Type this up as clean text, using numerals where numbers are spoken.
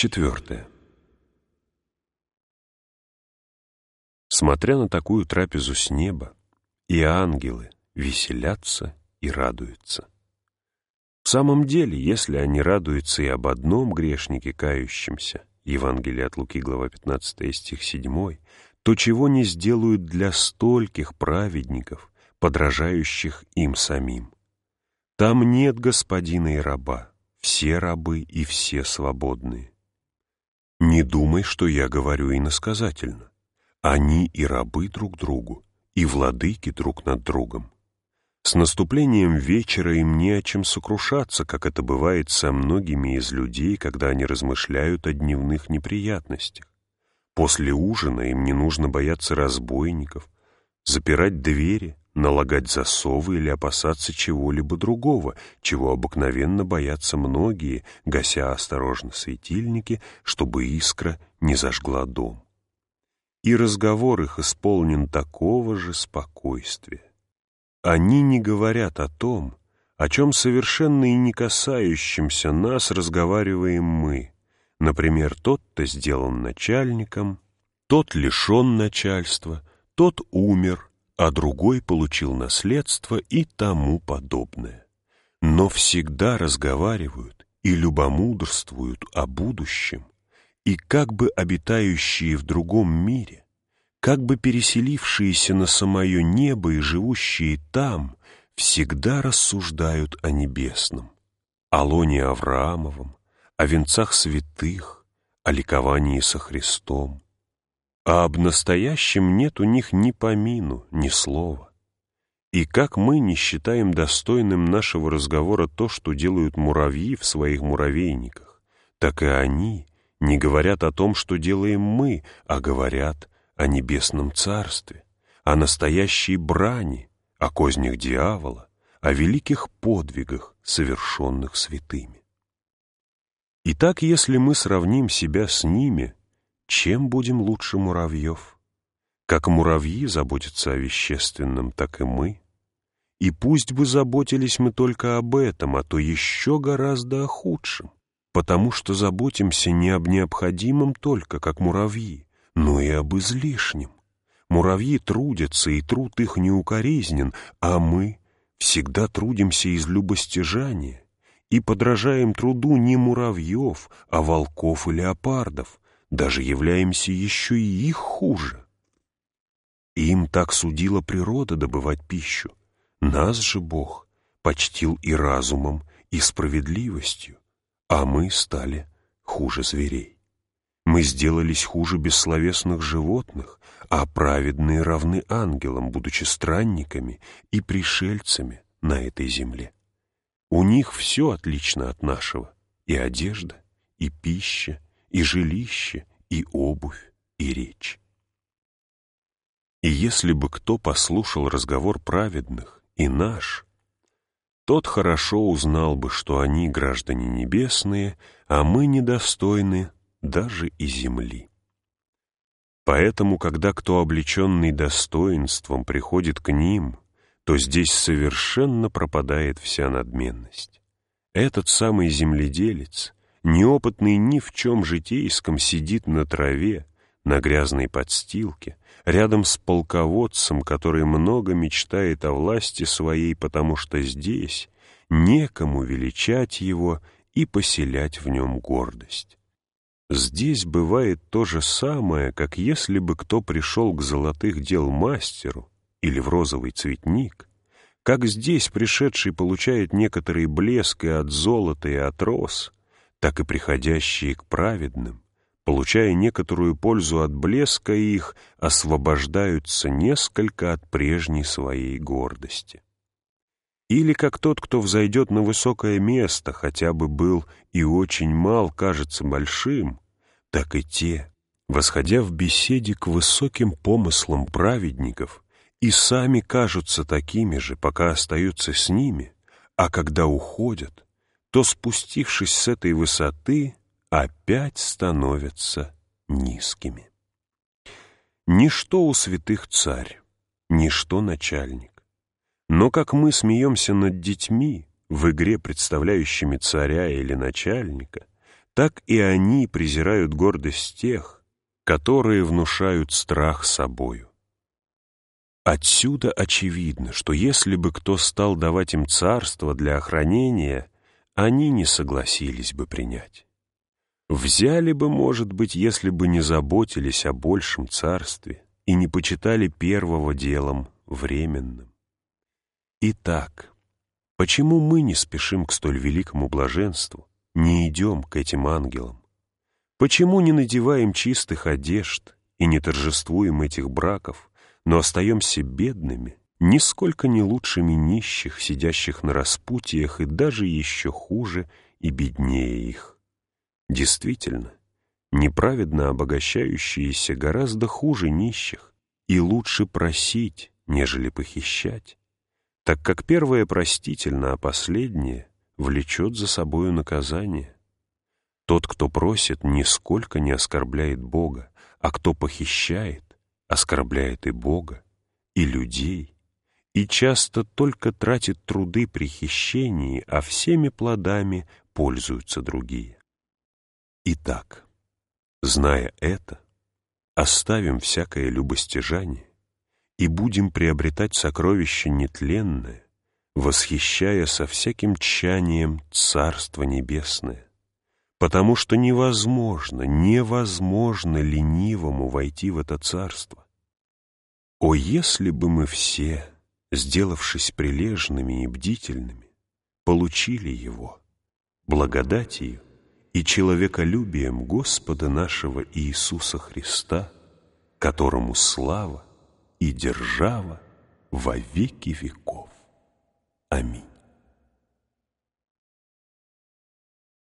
4. Смотря на такую трапезу с неба, и ангелы веселятся и радуются. В самом деле, если они радуются и об одном грешнике кающемся, Евангелие от Луки, глава 15, стих 7, то чего не сделают для стольких праведников, подражающих им самим? Там нет господина и раба, все рабы и все свободные. Не думай, что я говорю иносказательно. Они и рабы друг другу, и владыки друг над другом. С наступлением вечера им не о чем сокрушаться, как это бывает со многими из людей, когда они размышляют о дневных неприятностях. После ужина им не нужно бояться разбойников, запирать двери, налагать засовы или опасаться чего-либо другого, чего обыкновенно боятся многие, гася осторожно светильники, чтобы искра не зажгла дом. И разговор их исполнен такого же спокойствия. Они не говорят о том, о чем совершенно и не касающимся нас разговариваем мы. Например, тот-то сделан начальником, тот лишен начальства, тот умер, а другой получил наследство и тому подобное. Но всегда разговаривают и любомудрствуют о будущем, и как бы обитающие в другом мире, как бы переселившиеся на самое небо и живущие там, всегда рассуждают о небесном, о лоне Авраамовом, о венцах святых, о ликовании со Христом. А об настоящем нет у них ни помину, ни слова. И как мы не считаем достойным нашего разговора то, что делают муравьи в своих муравейниках, так и они не говорят о том, что делаем мы, а говорят о небесном царстве, о настоящей брани, о кознях дьявола, о великих подвигах, совершенных святыми. Итак, если мы сравним себя с ними, чем будем лучше муравьев? Как муравьи заботятся о вещественном, так и мы. И пусть бы заботились мы только об этом, а то еще гораздо о худшем, потому что заботимся не об необходимом только, как муравьи, но и об излишнем. Муравьи трудятся, и труд их неукоризнен, а мы всегда трудимся из любостяжания и подражаем труду не муравьев, а волков и леопардов, даже являемся еще и их хуже. Им так судила природа добывать пищу. Нас же Бог почтил и разумом, и справедливостью, а мы стали хуже зверей. Мы сделались хуже бессловесных животных, а праведные равны ангелам, будучи странниками и пришельцами на этой земле. У них все отлично от нашего: и одежда, и пища, и жилище, и обувь, и речь. И если бы кто послушал разговор праведных и наш, тот хорошо узнал бы, что они граждане небесные, а мы недостойны даже и земли. Поэтому, когда кто, облеченный достоинством, приходит к ним, то здесь совершенно пропадает вся надменность. Этот самый земледелец, неопытный ни в чем житейском, сидит на траве, на грязной подстилке, рядом с полководцем, который много мечтает о власти своей, потому что здесь некому величать его и поселять в нем гордость. Здесь бывает то же самое, как если бы кто пришел к золотых дел мастеру или в розовый цветник, как здесь пришедший получает некоторый блеск и от золота, и от роз, так и приходящие к праведным, получая некоторую пользу от блеска их, освобождаются несколько от прежней своей гордости. Или как тот, кто взойдет на высокое место, хотя бы был и очень мал, кажется большим, так и те, восходя в беседе к высоким помыслам праведников, и сами кажутся такими же, пока остаются с ними, а когда уходят, то, спустившись с этой высоты, опять становятся низкими. Ничто у святых царь, ничто начальник. Но как мы смеемся над детьми, в игре, представляющими царя или начальника, так и они презирают гордость тех, которые внушают страх собою. Отсюда очевидно, что если бы кто стал давать им царство для охранения, они не согласились бы принять. Взяли бы, может быть, если бы не заботились о большем царстве и не почитали первого делом временным. Итак, почему мы не спешим к столь великому блаженству, не идем к этим ангелам? Почему не надеваем чистых одежд и не торжествуем этих браков, но остаемся бедными, нисколько не лучшими нищих, сидящих на распутьях, и даже еще хуже и беднее их? Действительно, неправедно обогащающиеся гораздо хуже нищих, и лучше просить, нежели похищать, так как первое простительно, а последнее влечет за собою наказание. Тот, кто просит, нисколько не оскорбляет Бога, а кто похищает, оскорбляет и Бога, и людей, и часто только тратит труды при хищении, а всеми плодами пользуются другие. Итак, зная это, оставим всякое любостяжание и будем приобретать сокровище нетленное, восхищая со всяким тщанием Царство Небесное, потому что невозможно ленивому войти в это царство. О, если бы мы все, сделавшись прилежными и бдительными, получили его, благодатью и человеколюбием Господа нашего Иисуса Христа, которому слава и держава во веки веков. Аминь.